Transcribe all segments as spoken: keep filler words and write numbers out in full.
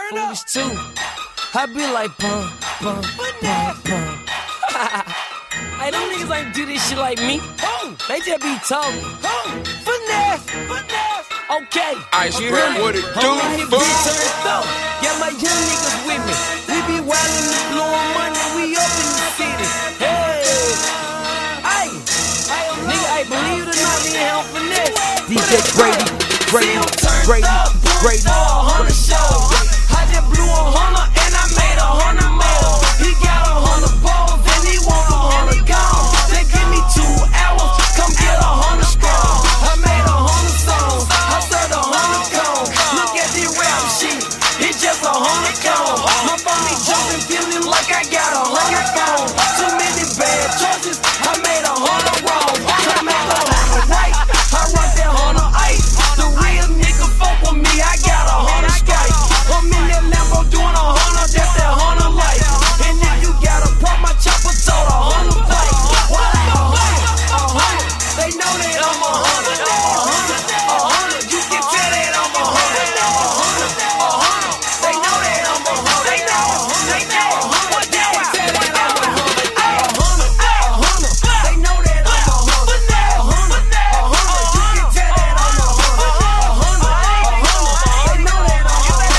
Foolish too. I be like pum, pum, pum, pum. Hey, them niggas ain't do this shit like me. They just be talking. Finesse, finesse. Okay. Ice okay. Brand, what it do, fool? Yeah, my young niggas with me. We be wildin' and blowin' money. We up in the city. Hey, hey, nigga, I believe it or not, me and him finesse. D J Grady, Grady, Grady, Grady. I just blew a hundred and I made a hundred more. He got a hundred balls and he want a hundred gone. They give me two hours, come get a hundred strong. I made a hundred songs, I served a hundred cones. Look at the rap sheet, it's just a hundred cones. My phone be jumping, feeling like I got a hundred phones. Too many bad choices, I made a hundred wrong. I make a hundred right, I rock that hundred ice. The real nigga fuck with me, I got a hundred stripes. I'm in that Lambo doing a hundred, that's that hundred life. And if you got a problem, my chopper told a hundred fight. Why they a hundred, a hundred? They know that I'm a hundred, a hundred, a hundred. You can tell that I'm a hundred, a hundred, a hundred. They know that I'm a hundred, they know, they know. What they can tell that I'm a hundred, a hundred, a hundred. They know that I'm a hundred, a hundred, a hundred. You can tell that I'm a hundred, a hundred, a hundred. They know that I'm a hundred.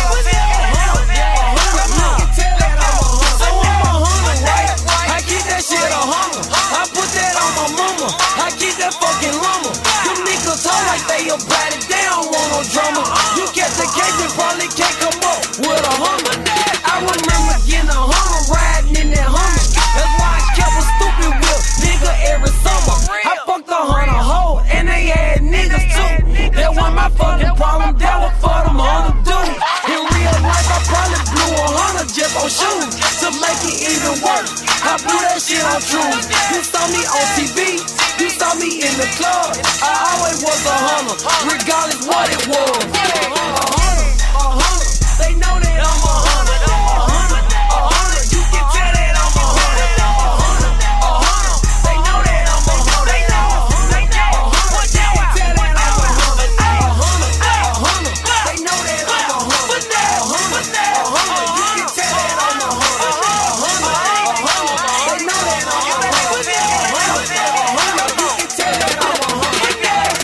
I put that on my mama, I keep that fucking llama. Them niggas talk like they about it, they don't want no drama. You catch the case and probably can't come up with a hummer. I remember getting a hummer, riding in that hummer. That's why I kept a stupid whip, nigga, every summer. I fucked a hundred hoe, and they had niggas too. That wasn't my fucking problem, that was for them hundred dudes. In real life, I probably blew a hundred just on shoes. To make it even worse, I blew that shit on truth. You saw me on T V, you saw me in the club. I always was a hunter, regardless what it was.